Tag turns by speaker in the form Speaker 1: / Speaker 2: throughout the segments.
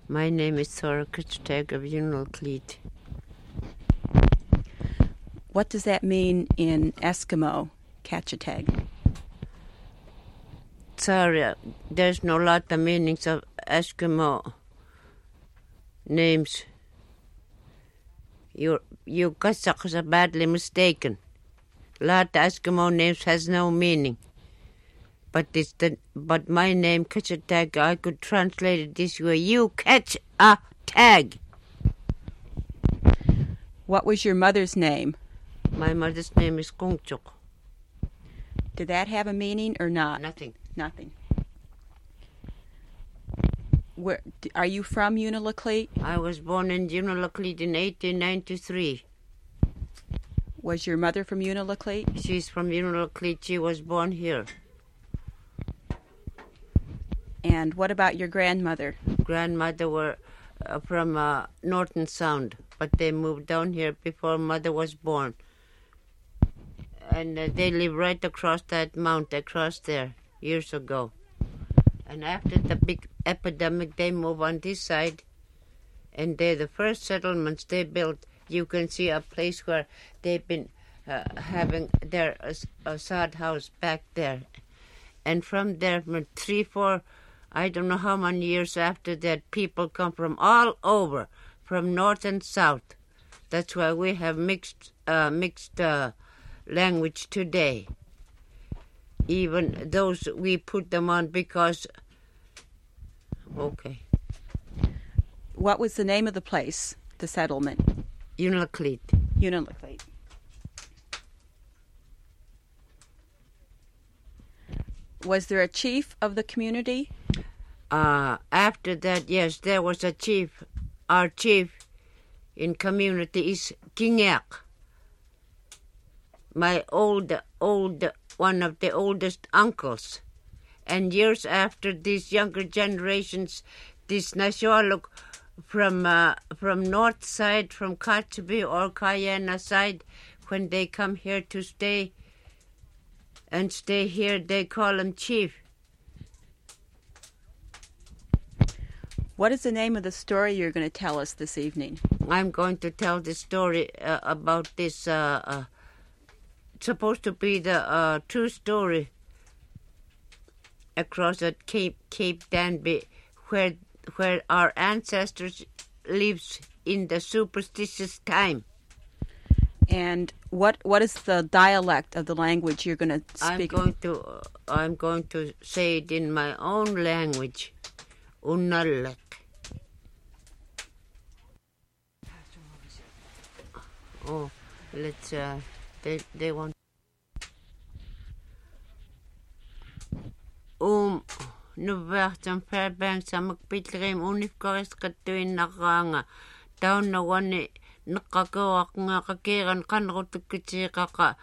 Speaker 1: My name is Thora Kutchtag of Unalakleet.
Speaker 2: What does that mean in Eskimo, Kachitag?
Speaker 1: Sorry, there's no lot of meanings of Eskimo names. You Kazakhs are badly mistaken. Lot of Eskimo names has no meaning. But my name Kachitag, I could translate it this way: you catch a tag.
Speaker 2: What was your mother's name?
Speaker 1: My mother's name is Kungchuk.
Speaker 2: Did that have a meaning or not?
Speaker 1: Nothing.
Speaker 2: Nothing. Where are you from, Unalakleet?
Speaker 1: I was born in Unalakleet in 1893.
Speaker 2: Was your mother from Unalakleet?
Speaker 1: She's from Unalakleet. She was born here.
Speaker 2: And what about your grandmother?
Speaker 1: Grandmother were from Norton Sound, but they moved down here before mother was born. And they live right across that mount, across there, years ago. And after the big epidemic, they moved on this side. And they're the first settlements they built. You can see a place where they've been having their sod house back there. And from there, from 3-4, I don't know how many years after that, people come from all over, from north and south. That's why we have mixed language today. Even those we put them on because, okay.
Speaker 2: What was the name of the place, the settlement?
Speaker 1: Unalakleet.
Speaker 2: Unalakleet. Was there a chief of the community?
Speaker 1: After that, yes, there was a chief. Our chief in community is Kingak. My old one of the oldest uncles. And years after these younger generations, this Nashualuk from north side, from Kachibi or Kayana side, when they come here to stay here, they call him chief.
Speaker 2: What is the name of the story you're going to tell us this evening?
Speaker 1: I'm going to tell the story about this. It's supposed to be the true story across at Cape Danby, where our ancestors lives in the superstitious time.
Speaker 2: And what is the dialect of the language you're going to speak?
Speaker 1: I'm going to say it in my own language. Unalak. Oh, let's. They want. Nuvertam Fairbanks Samakpitrim Unifkoris Katuinaranga down the one Nakagoak Kakiran Kanrotukaka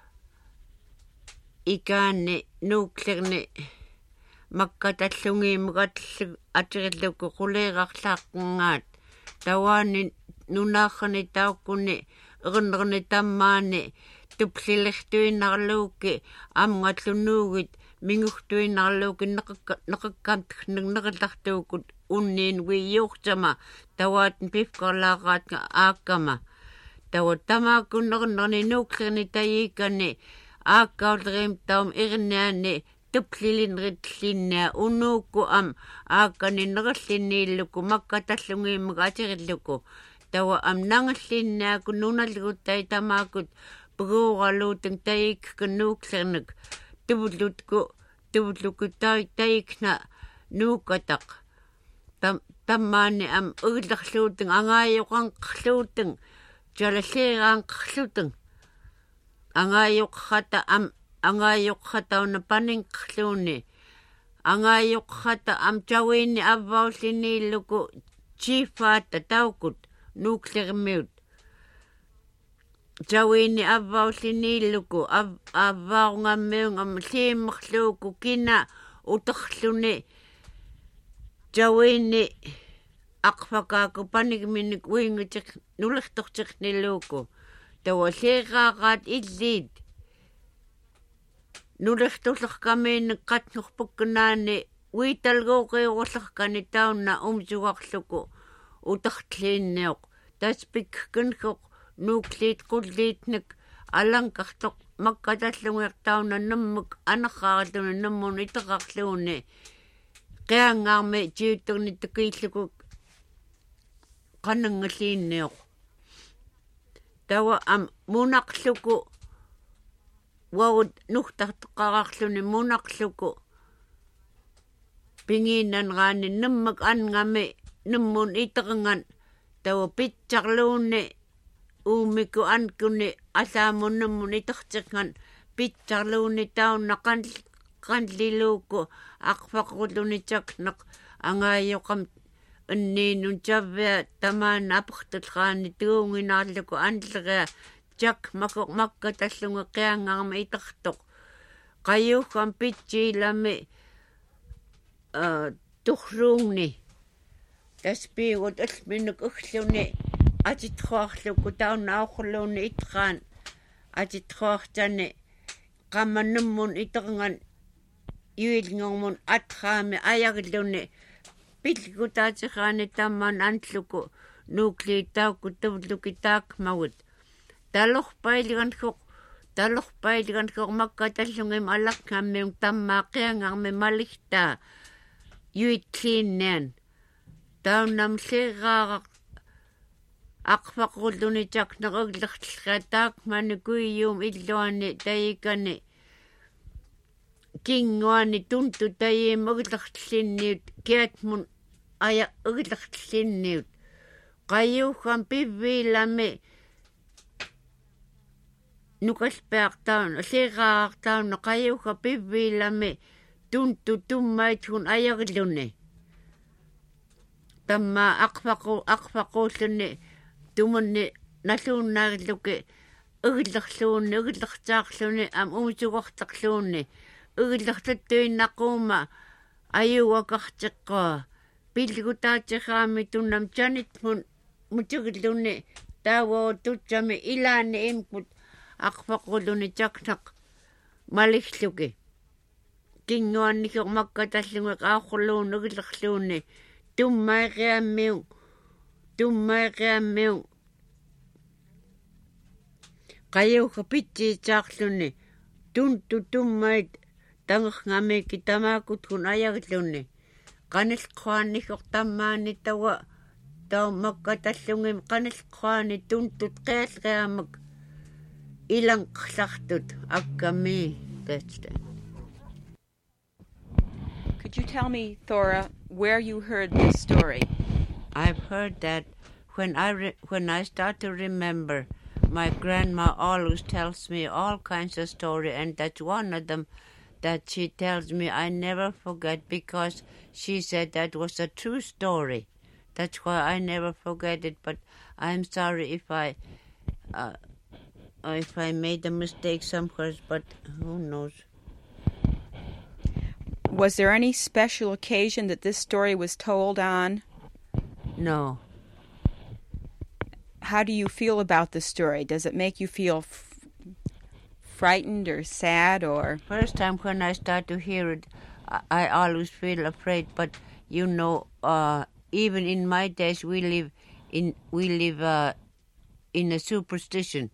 Speaker 1: Ikani Nuclearni Makatatlungi Magat Atriluk Kulerak Tawani Nunachani Taukuni Rundruni Tamani Tupsilechtuinarluki Amgatlunugit Minguchtuinarluki Nakakamtnakataktukut Unin we Yuchama Tawat Pifkalarat Akama Tawatamakunani Nuklini Taikani Akaudrim Tam Irnani Tupsilin Ritlina Unuku Akani Nraslini Luku Makatatlungi Magatirluku Tawa Nangaslina Kununalgutai Tamakut Brugaluting Taik Kanuklernik Tubutlukutai Taikna Nukatak Tamani Udlachluting Angayukan Kluting Jalasiran Kluting Angayukhata Angayukhata on the Panning Kluni Angayukhata Jawini Avausini Luku Chiefat the Taukut Nuclear mute. Jawini Avausini Luku Avaunga Mung Sim Luku Kina Utachluni Jawini Akfakaku Panik Minik Wing Nulachtok Niluku. There was Rat it did. Nulachtok Kamin Katnuch Pukanani uitalgooqiurullaqkani taunna umsugarluku utartliinniuq taspikkenkoq nuukliit qulliitnik alankartoq makkatallungiartauna nammuk anarraarluni nammun iteqarluuni qiangaarmi tiutterni takiilluku qanangalliinniuq tawa munaqluku wawut nuhtarteqararluni munaqluku pingiinanraani nammak angami nammun iteqangan tawa pitsarluuni uumiku ankuni asaamun nammun itertiqngan pitsarluuni taunna qanliluuku aqfaqruluni taknaq angaayoqam anniinun tavvia tamaana apertalraani tuunginaarluku anlerea jak makkatallunga qiangaarma itertoq qayuuggam pitsiilami turruungni taspiigut alminuk ulluni atitruarluku taunna aurluuni itraan atitruartani qammanammun iterangan yuilngormun atraami ayarluni pilgutaatiraani tamman antluku nuukliitaukku tavluki taakmagut talorpailigankoq makkatallungim alaqngammiung tammaa qiangaarmi maligtaa yuitliinnian taunnam liraaraq aqfaqrulluni takneqaglertlria taakmani kuiyuum illuani tayikani kinguani tuntu tayiim aglertlinniut kiatmun aya aglertlinniut qayuuggam pivviilami nukalpiartauna liraartauna qayuugga pivviilami tuntu tummaitgun ayarluni tamma aqfaquulluni tumunni nalluunnaarluki aglertaarluni umsugartarluuni aglertattuinnaquuma ayuakartiqqua pilgutaatiraami tunnam janitmun mutugilluni taawaututsami ilaani imkut aqfaqruluni taknaq maligluki kinguannisoq makkatallungiq aaqurluun aglerluuni tummaiqiammiung qayuugga pitsiitsaarluni tuntu tummait tangerngamiikki tamaakutgun ayarluni qanilqquaannisoq tammaani tawa makkatallungim qanilqquaani tuntut qialqiamak ilanqlartut akkami that's it.
Speaker 2: Could you tell me, Thora, where you heard this story?
Speaker 1: I've heard that when I start to remember, my grandma always tells me all kinds of stories, and that's one of them that she tells me I never forget because she said that was a true story. That's why I never forget it, but I'm sorry if I made a mistake somewhere, but who knows.
Speaker 2: Was there any special occasion that this story was told on?
Speaker 1: No.
Speaker 2: How do you feel about the story? Does it make you feel frightened or sad or?
Speaker 1: First time when I start to hear it, I always feel afraid. But you know, even in my days, we live in a superstition.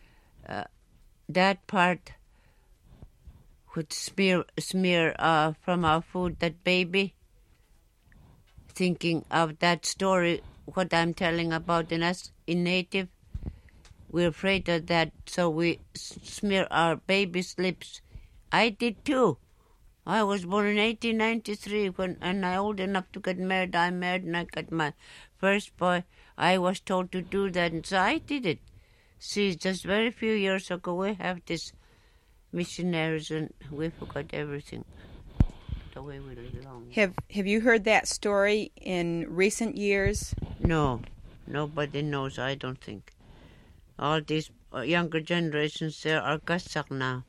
Speaker 1: That part would smear from our food that baby. Thinking of that story, what I'm telling about in native, we're afraid of that, so we smear our baby's lips. I did too. I was born in 1893 and I old enough to get married. I married and I got my first boy. I was told to do that, and so I did it. See, just very few years ago, we have this missionaries and we forgot everything. The way we live along.
Speaker 2: Have you heard that story in recent years?
Speaker 1: No, nobody knows. I don't think. All these younger generations there are Kasak now.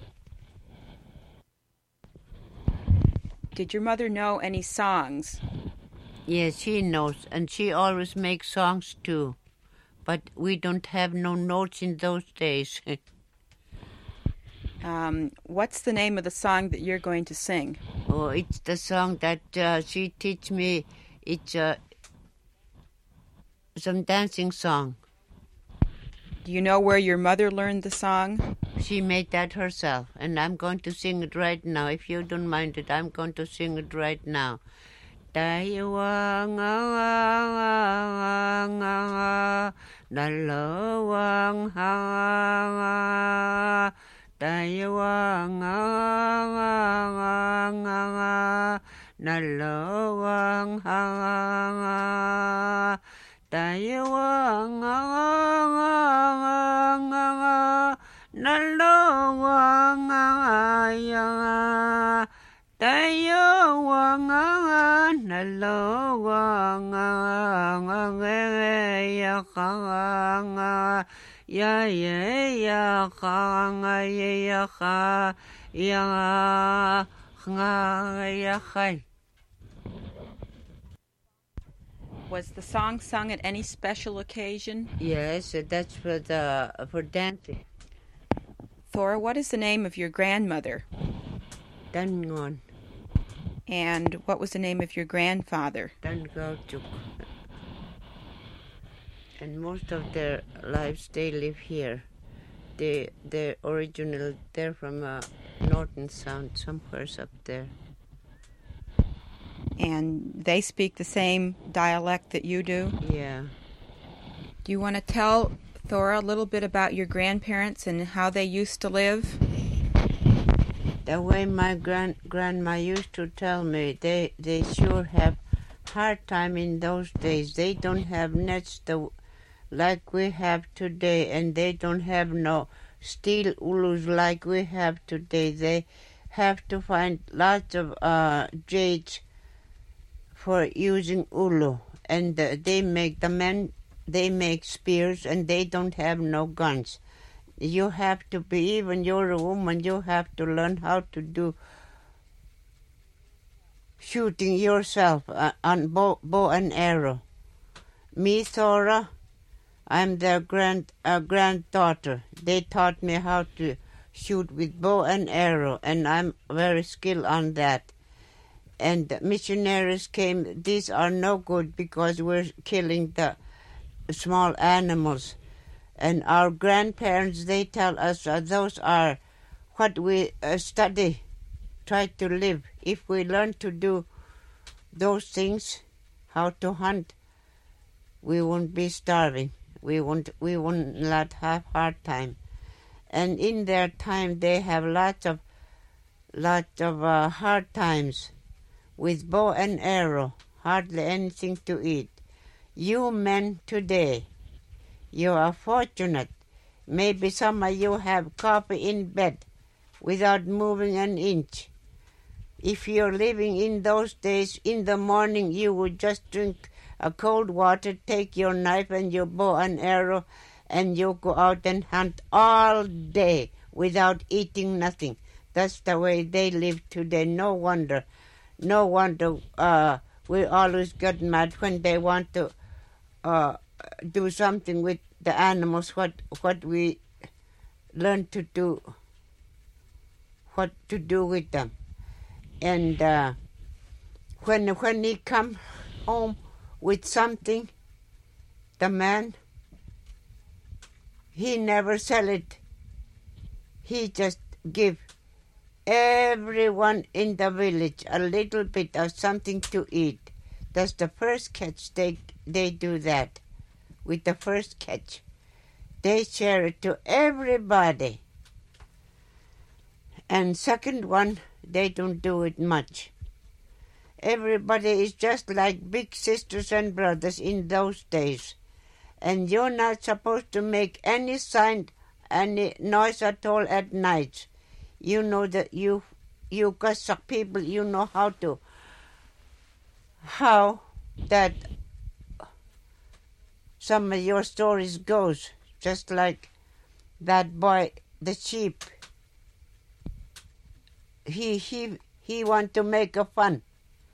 Speaker 2: Did your mother know any songs?
Speaker 1: Yes, she knows, and she always makes songs too. But we don't have no notes in those days.
Speaker 2: What's the name of the song that you're going to sing?
Speaker 1: Oh, it's the song that she teach me. It's some dancing song.
Speaker 2: Do you know where your mother learned the song?
Speaker 1: She made that herself, and I'm going to sing it right now. If you don't mind it, I'm going to sing it right now. Dayawang nalawang hanga dayawang nalawang hanga dayawang nalawang hanga dayawang nalawang ya ya khanga ya kha ya kha.
Speaker 2: Was the song sung at any special occasion?
Speaker 1: Yes, that's for dancing.
Speaker 2: Thora, what is the name of your grandmother?
Speaker 1: Dangon.
Speaker 2: And what was the name of your grandfather?
Speaker 1: Dangautuk. And most of their lives they live here. They're original. They're from Norton Sound, somewhere up there.
Speaker 2: And they speak the same dialect that you do?
Speaker 1: Yeah.
Speaker 2: Do you want to tell Thora a little bit about your grandparents and how they used to live?
Speaker 1: The way my grandma used to tell me, they sure have hard time in those days. They don't have nets like we have today, and they don't have no steel ulus like we have today. They have to find lots of jades for using ulu, and they make spears, and they don't have no guns. You have to be, even you're a woman, you have to learn how to do shooting yourself on bow and arrow. Me, Thora, I'm their granddaughter. They taught me how to shoot with bow and arrow, and I'm very skilled on that. And missionaries came. These are no good because we're killing the small animals. And our grandparents, they tell us those are what we study, try to live. If we learn to do those things, how to hunt, we won't be starving. We won't not have hard time. And in their time, they have lots of hard times with bow and arrow, hardly anything to eat. You men today, you are fortunate. Maybe some of you have coffee in bed without moving an inch. If you're living in those days, in the morning you would just drink a cold water, take your knife and your bow and arrow, and you go out and hunt all day without eating nothing. That's the way they live today. No wonder we always get mad when they want to do something with the animals, what we learn to do, what to do with them. And when he come home with something, the man, he never sell it. He just give everyone in the village a little bit of something to eat. That's the first catch. They do that. With the first catch, they share it to everybody. And second one, they don't do it much. Everybody is just like big sisters and brothers in those days. And you're not supposed to make any sign, any noise at all at night. You know that you Cossack people, you know how that some of your stories goes, just like that boy, the sheep. He want to make a fun.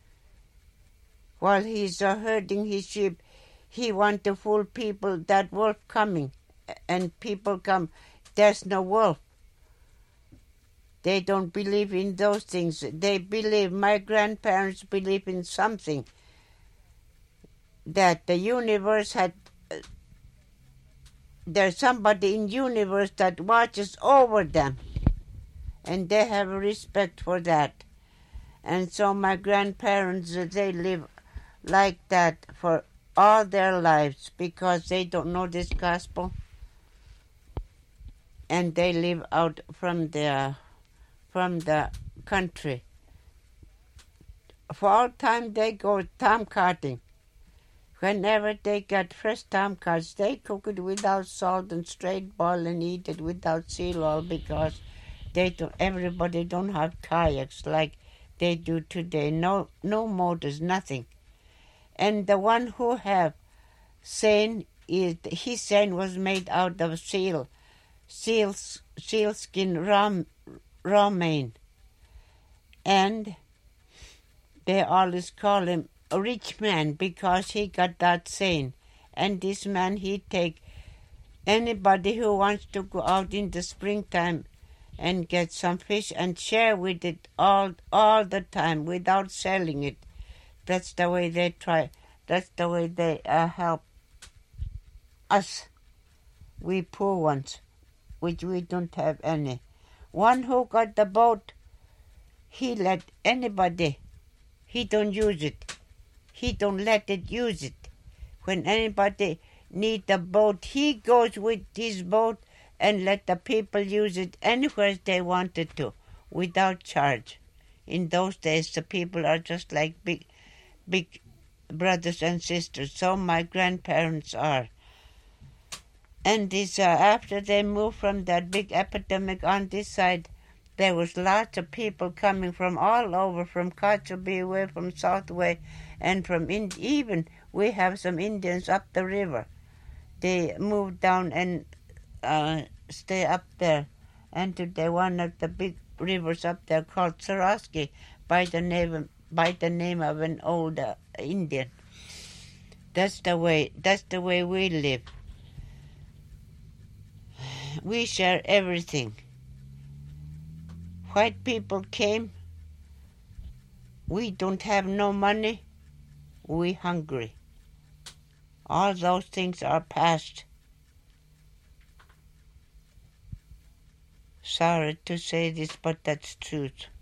Speaker 1: While he's herding his sheep, he want to fool people that wolf coming, and people come. There's no wolf. They don't believe in those things. They believe, my grandparents believe in something, that the universe had, there's somebody in universe that watches over them, and they have respect for that. And so my grandparents, they live like that for all their lives because they don't know this gospel, and they live out from the country. For all time they go tomcatting. Whenever they get fresh tomcats, they cook it without salt and straight boil and eat it without seal oil because everybody don't have kayaks like they do today. No motors, nothing. And the one who have seine, his seine was made out of sealskin raw mane. And they always call him a rich man because he got that seine. And this man, he take anybody who wants to go out in the springtime and get some fish and share with it all the time without selling it. That's the way they try. That's the way they help us, we poor ones, which we don't have any. One who got the boat, he let anybody, he don't use it. He don't let it use it. When anybody need the boat, he goes with his boat and let the people use it anywhere they wanted to, without charge. In those days, the people are just like big brothers and sisters. So my grandparents are. And this after they moved from that big epidemic on this side, there was lots of people coming from all over, from Kotzebue way, from Southway, and from even we have some Indians up the river. They moved down and stay up there. And today one of the big rivers up there called Sarasky by the name of an old Indian. That's the way we live. We share everything. White people came. We don't have no money. We hungry. All those things are past. Sorry to say this, but that's truth.